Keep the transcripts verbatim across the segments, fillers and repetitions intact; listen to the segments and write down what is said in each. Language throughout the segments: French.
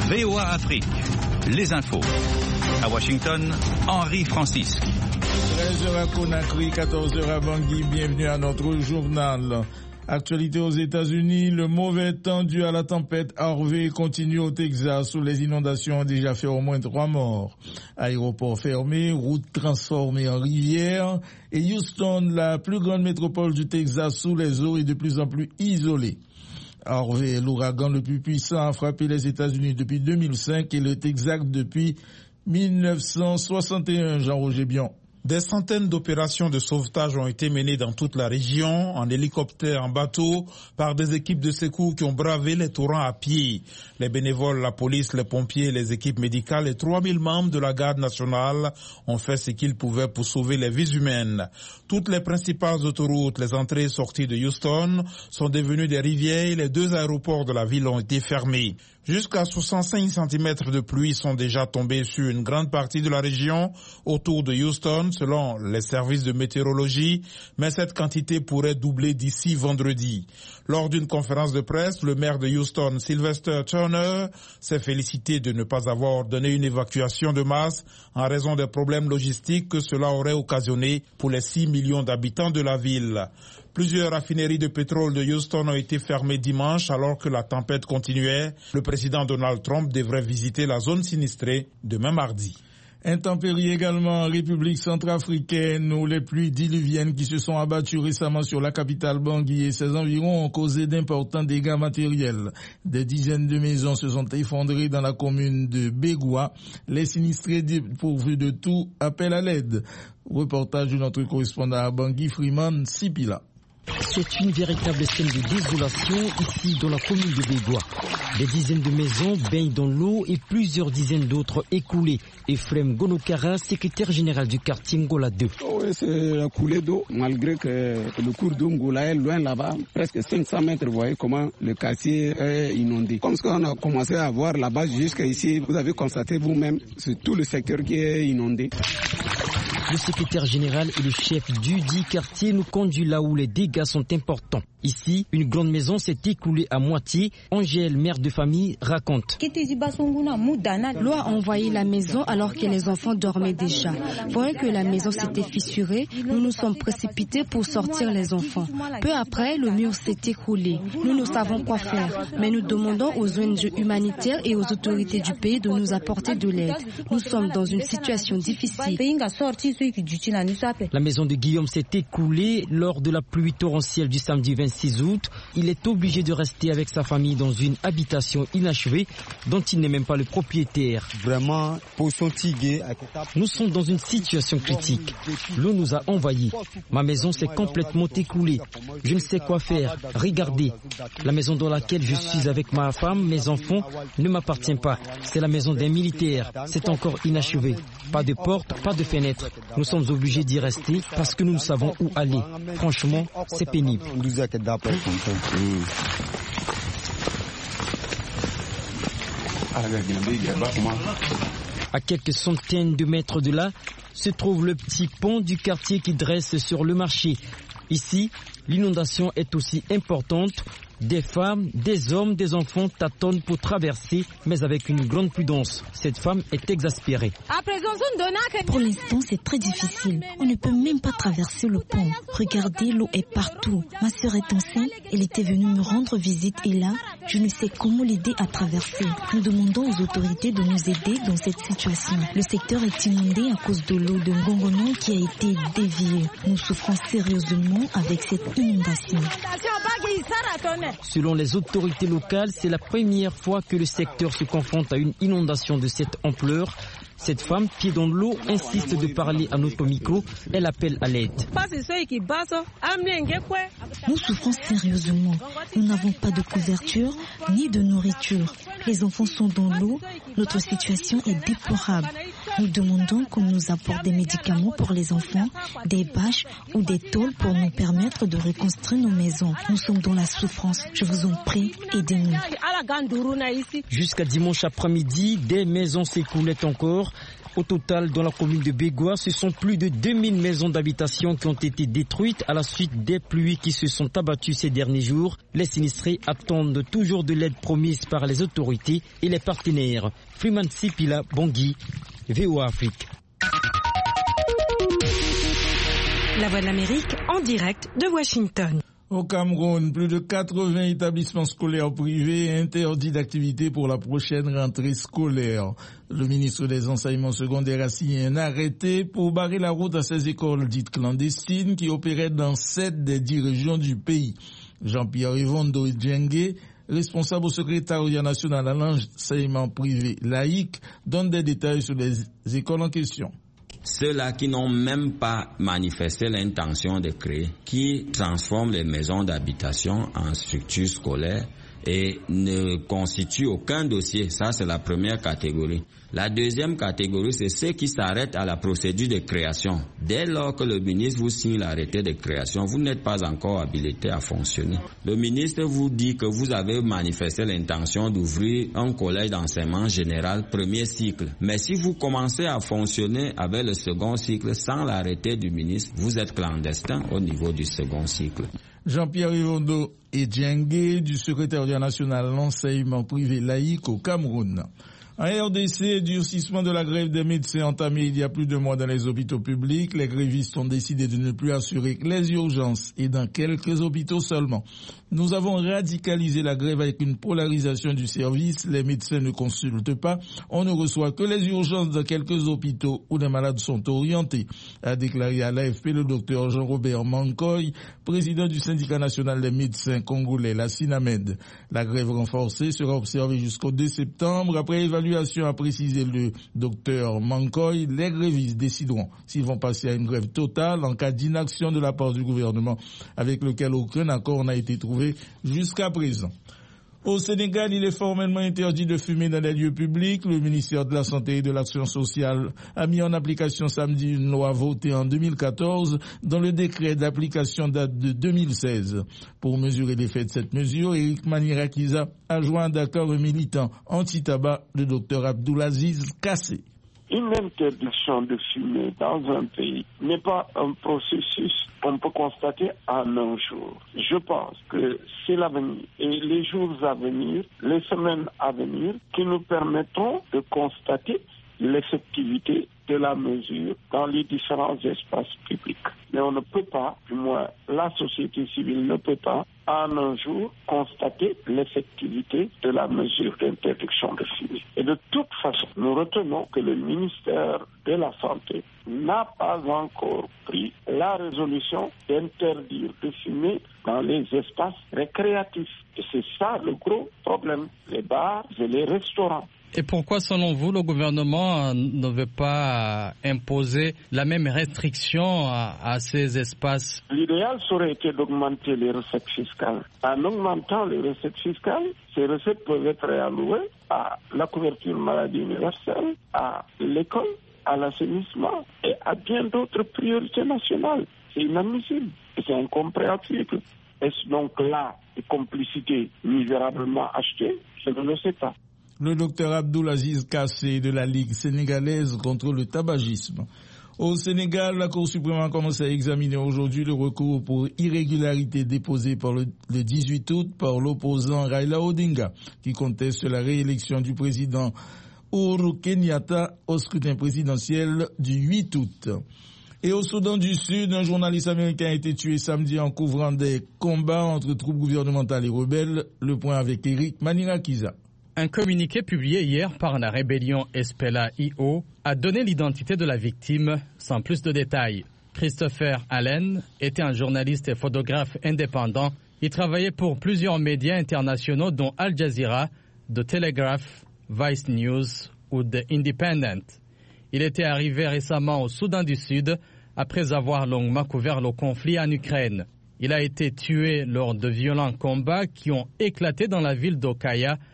V O A Afrique, les infos. À Washington, Henri Francis. treize heures à Conakry, quatorze heures à Bangui. Bienvenue à notre journal. Actualité aux États-Unis, le mauvais temps dû à la tempête Harvey continue au Texas où les inondations ont déjà fait au moins trois morts. Aéroports fermés, routes transformées en rivières et Houston, la plus grande métropole du Texas sous les eaux, est de plus en plus isolée. Harvey est l'ouragan le plus puissant à frapper les États-Unis depuis deux mille cinq et le Texas depuis mille neuf cent soixante et un. Jean-Roger Bion. Des centaines d'opérations de sauvetage ont été menées dans toute la région, en hélicoptère, en bateau, par des équipes de secours qui ont bravé les torrents à pied. Les bénévoles, la police, les pompiers, les équipes médicales et trois mille membres de la garde nationale ont fait ce qu'ils pouvaient pour sauver les vies humaines. Toutes les principales autoroutes, les entrées et sorties de Houston sont devenues des rivières et les deux aéroports de la ville ont été fermés. Jusqu'à soixante-cinq centimètres de pluie sont déjà tombés sur une grande partie de la région autour de Houston, selon les services de météorologie, mais cette quantité pourrait doubler d'ici vendredi. Lors d'une conférence de presse, le maire de Houston, Sylvester Turner, s'est félicité de ne pas avoir ordonné une évacuation de masse en raison des problèmes logistiques que cela aurait occasionné pour les six millions d'habitants de la ville. Plusieurs raffineries de pétrole de Houston ont été fermées dimanche alors que la tempête continuait. Le président Donald Trump devrait visiter la zone sinistrée demain mardi. Intempéries également en République centrafricaine où les pluies diluviennes qui se sont abattues récemment sur la capitale Bangui et ses environs ont causé d'importants dégâts matériels. Des dizaines de maisons se sont effondrées dans la commune de Bégoua. Les sinistrés pourvus de tout appellent à l'aide. Reportage de notre correspondant à Bangui, Freeman Sipila. C'est une véritable scène de désolation ici dans la commune de Bégoua. Des dizaines de maisons baignent dans l'eau et plusieurs dizaines d'autres écoulées. Ephrem Gonokara, secrétaire général du quartier Ngola deux. Oui, c'est la coulée d'eau, malgré que le cours d'eau Ngola est loin là-bas, presque cinq cents mètres. Vous voyez comment le quartier est inondé. Comme ce qu'on a commencé à voir là-bas jusqu'à ici, vous avez constaté vous-même, c'est tout le secteur qui est inondé. Le secrétaire général et le chef du dit quartier nous conduit là où les dégâts sont importants. Ici, une grande maison s'est écoulée à moitié. Angèle, mère de famille, raconte. L'eau a envahi la maison alors que les enfants dormaient déjà. Voyant que la maison s'était fissurée, nous nous sommes précipités pour sortir les enfants. Peu après, le mur s'est écroulé. Nous ne savons quoi faire, mais nous demandons aux O N G humanitaires et aux autorités du pays de nous apporter de l'aide. Nous sommes dans une situation difficile. La maison de Guillaume s'est écoulée lors de la pluie torrentielle du samedi vingt-six août. Il est obligé de rester avec sa famille dans une habitation inachevée dont il n'est même pas le propriétaire. Vraiment, nous sommes dans une situation critique. L'eau nous a envahis. Ma maison s'est complètement écoulée. Je ne sais quoi faire. Regardez, la maison dans laquelle je suis avec ma femme, mes enfants, ne m'appartient pas. C'est la maison d'un militaire. C'est encore inachevé. Pas de porte, pas de fenêtre. Nous sommes obligés d'y rester parce que nous ne savons où aller. Franchement, c'est pénible. À quelques centaines de mètres de là, se trouve le petit pont du quartier qui dresse sur le marché. Ici, l'inondation est aussi importante. Des femmes, des hommes, des enfants tâtonnent pour traverser, mais avec une grande prudence. Cette femme est exaspérée. Pour l'instant, c'est très difficile. On ne peut même pas traverser le pont. Regardez, l'eau est partout. Ma sœur est enceinte, elle était venue me rendre visite et là, je ne sais comment l'aider à traverser. Nous demandons aux autorités de nous aider dans cette situation. Le secteur est inondé à cause de l'eau de Ngongono qui a été déviée. Nous souffrons sérieusement avec cette inondation. Selon les autorités locales, c'est la première fois que le secteur se confronte à une inondation de cette ampleur. Cette femme, pied dans l'eau, insiste de parler à notre micro. Elle appelle à l'aide. Nous souffrons sérieusement. Nous n'avons pas de couverture ni de nourriture. Les enfants sont dans l'eau. Notre situation est déplorable. Nous demandons qu'on nous apporte des médicaments pour les enfants, des bâches ou des tôles pour nous permettre de reconstruire nos maisons. Nous sommes dans la souffrance. Je vous en prie, aidez-nous. Jusqu'à dimanche après-midi, des maisons s'écoulaient encore. Au total, dans la commune de Bégoua, ce sont plus de deux mille maisons d'habitation qui ont été détruites à la suite des pluies qui se sont abattues ces derniers jours. Les sinistrés attendent toujours de l'aide promise par les autorités et les partenaires. Freeman Sipila, Bangui, V O A Afrique. La Voix de l'Amérique en direct de Washington. Au Cameroun, plus de quatre-vingts établissements scolaires privés interdits d'activité pour la prochaine rentrée scolaire. Le ministre des Enseignements secondaires a signé un arrêté pour barrer la route à ces écoles dites clandestines qui opéraient dans sept des dix régions du pays. Jean-Pierre Ivondo Djengue, responsable au secrétariat national à l'enseignement privé laïque, donne des détails sur les écoles en question. Ceux-là qui n'ont même pas manifesté l'intention de créer, qui transforment les maisons d'habitation en structures scolaires et ne constituent aucun dossier. Ça, c'est la première catégorie. La deuxième catégorie, c'est ceux qui s'arrêtent à la procédure de création. Dès lors que le ministre vous signe l'arrêté de création, vous n'êtes pas encore habilité à fonctionner. Le ministre vous dit que vous avez manifesté l'intention d'ouvrir un collège d'enseignement général premier cycle. Mais si vous commencez à fonctionner avec le second cycle sans l'arrêté du ministre, vous êtes clandestin au niveau du second cycle. Jean-Pierre Ivondo Djengue du secrétariat national à l'enseignement privé laïque au Cameroun. En R D C, durcissement de la grève des médecins entamé il y a plus de mois dans les hôpitaux publics. Les grévistes ont décidé de ne plus assurer les urgences et dans quelques hôpitaux seulement. Nous avons radicalisé la grève avec une polarisation du service. Les médecins ne consultent pas. On ne reçoit que les urgences dans quelques hôpitaux où les malades sont orientés, a déclaré à l'A F P le docteur Jean-Robert Mankoy, président du syndicat national des médecins congolais, la SINAMED. La grève renforcée sera observée jusqu'au deux septembre. Après évaluation, a précisé le docteur Mankoy, les grévistes décideront s'ils vont passer à une grève totale en cas d'inaction de la part du gouvernement, avec lequel aucun accord n'a été trouvé jusqu'à présent. Au Sénégal, il est formellement interdit de fumer dans les lieux publics. Le ministère de la Santé et de l'Action sociale a mis en application samedi une loi votée en deux mille quatorze dont le décret d'application date de deux mille seize. Pour mesurer l'effet de cette mesure, Eric Manirakiza a joint à Dakar un militant anti-tabac, le docteur Abdoulaziz Kassé. Une interdiction de fumer dans un pays n'est pas un processus qu'on peut constater en un jour. Je pense que c'est l'avenir et les jours à venir, les semaines à venir, qui nous permettront de constater l'effectivité de la mesure dans les différents espaces publics. Mais on ne peut pas, du moins la société civile ne peut pas, en un jour, constater l'effectivité de la mesure d'interdiction de fumer. Et de toute façon, nous retenons que le ministère de la Santé n'a pas encore pris la résolution d'interdire de fumer dans les espaces récréatifs. Et c'est ça le gros problème, les bars et les restaurants. Et pourquoi, selon vous, le gouvernement ne veut pas imposer la même restriction à, à ces espaces? L'idéal serait été d'augmenter les recettes fiscales. En augmentant les recettes fiscales, ces recettes peuvent être allouées à la couverture maladie universelle, à l'école, à l'assainissement et à bien d'autres priorités nationales. C'est inadmissible et c'est incompréhensible. Est-ce donc là des complicités misérablement achetées? Je ne le sais pas. Le docteur Abdoulaziz Kassé de la Ligue sénégalaise contre le tabagisme. Au Sénégal, la Cour suprême a commencé à examiner aujourd'hui le recours pour irrégularité déposé par le, le dix-huit août par l'opposant Raila Odinga, qui conteste la réélection du président Uhuru Kenyatta au scrutin présidentiel du huit août. Et au Soudan du Sud, un journaliste américain a été tué samedi en couvrant des combats entre troupes gouvernementales et rebelles. Le point avec Eric Manirakiza. Un communiqué publié hier par la rébellion Espela I O a donné l'identité de la victime sans plus de détails. Christopher Allen était un journaliste et photographe indépendant. Il travaillait pour plusieurs médias internationaux dont Al Jazeera, The Telegraph, Vice News ou The Independent. Il était arrivé récemment au Soudan du Sud après avoir longuement couvert le conflit en Ukraine. Il a été tué lors de violents combats qui ont éclaté dans la ville d'Okaya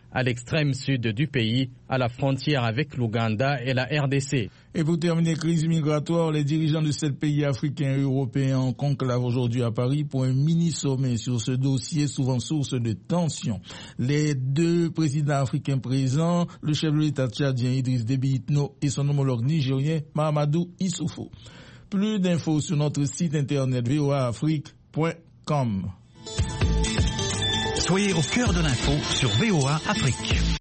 à l'extrême sud du pays, à la frontière avec l'Ouganda et la R D C. Et pour terminer, crise migratoire, les dirigeants de sept pays africains et européens en conclave aujourd'hui à Paris pour un mini-sommet sur ce dossier souvent source de tension. Les deux présidents africains présents, le chef de l'État tchadien Idriss Déby Itno et son homologue nigérien Mahamadou Issoufou. Plus d'infos sur notre site internet v o a afrique point com. Soyez au cœur de l'info sur V O A Afrique.